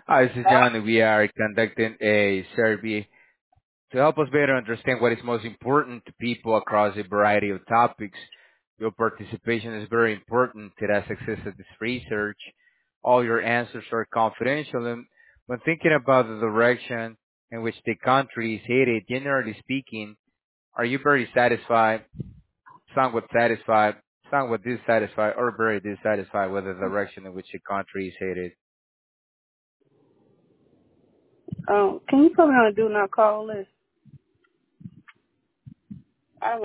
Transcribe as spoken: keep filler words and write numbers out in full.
Hi, this is John. We are conducting a survey to help us better understand what is most important to people across a variety of topics. Your participation is very important to the success of this research. All your answers are confidential, and when thinking about the direction in which the country is headed, generally speaking, are you very satisfied, somewhat satisfied, somewhat dissatisfied, or very dissatisfied with the direction in which the country is headed? Um, can you put me on a do not call list?